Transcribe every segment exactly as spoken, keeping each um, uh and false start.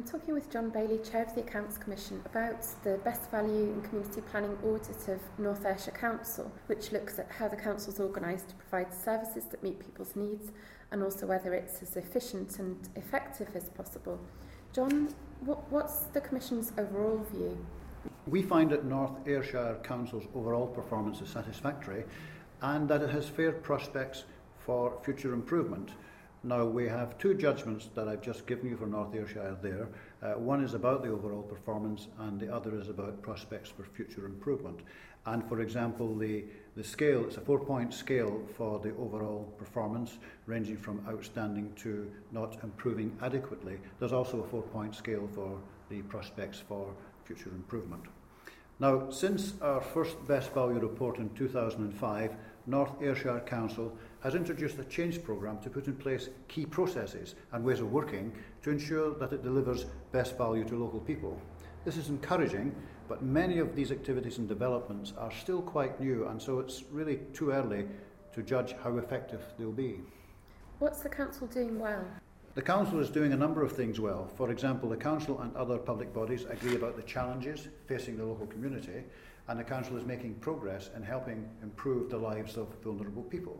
I'm talking with John Bailey, Chair of the Accounts Commission, about the Best Value and Community Planning audit of North Ayrshire Council, which looks at how the council's organised to provide services that meet people's needs and also whether it's as efficient and effective as possible. John, what, what's the Commission's overall view? We find that North Ayrshire Council's overall performance is satisfactory and that it has fair prospects for future improvement. Now, we have two judgments that I've just given you for North Ayrshire there. Uh, one is about the overall performance and the other is about prospects for future improvement. And for example, the, the scale, it's a four-point scale for the overall performance, ranging from outstanding to not improving adequately. There's also a four-point scale for the prospects for future improvement. Now, since our first Best Value report in two thousand five, North Ayrshire Council has introduced a change programme to put in place key processes and ways of working to ensure that it delivers best value to local people. This is encouraging, but many of these activities and developments are still quite new, and so it's really too early to judge how effective they'll be. What's the Council doing well? The Council is doing a number of things well. For example, the Council and other public bodies agree about the challenges facing the local community, and the Council is making progress in helping improve the lives of vulnerable people.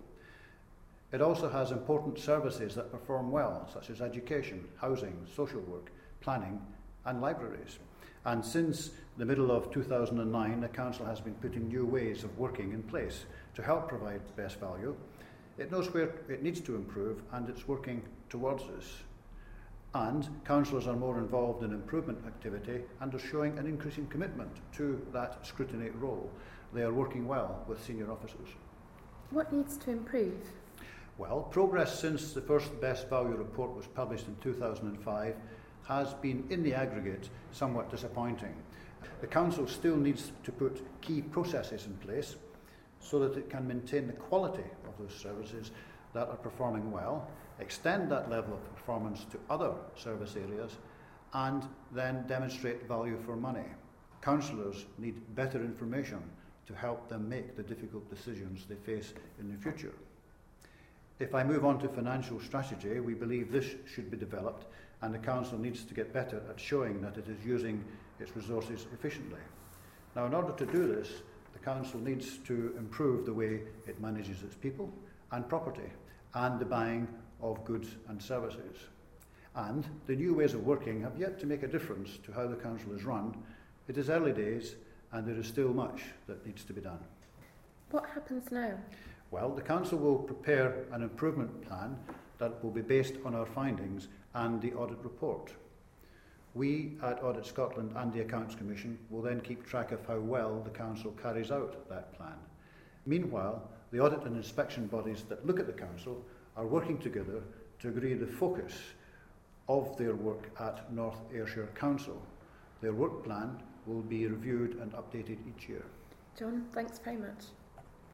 It also has important services that perform well, such as education, housing, social work, planning and libraries. And since the middle of two thousand nine, the Council has been putting new ways of working in place to help provide best value. It knows where it needs to improve and it's working towards this. And councillors are more involved in improvement activity and are showing an increasing commitment to that scrutiny role. They are working well with senior officers. What needs to improve? Well, progress since the first Best Value report was published in two thousand five has been, in the aggregate, somewhat disappointing. The Council still needs to put key processes in place so that it can maintain the quality of those services that are performing well, extend that level of performance to other service areas, and then demonstrate value for money. Councillors need better information to help them make the difficult decisions they face in the future. If I move on to financial strategy, we believe this should be developed, and the Council needs to get better at showing that it is using its resources efficiently. Now, in order to do this, the Council needs to improve the way it manages its people and property and the buying of goods and services. And the new ways of working have yet to make a difference to how the Council is run. It is early days and there is still much that needs to be done. What happens now? Well, the Council will prepare an improvement plan that will be based on our findings and the audit report. We at Audit Scotland and the Accounts Commission will then keep track of how well the Council carries out that plan. Meanwhile, the audit and inspection bodies that look at the Council are working together to agree the focus of their work at North Ayrshire Council. Their work plan will be reviewed and updated each year. John, thanks very much.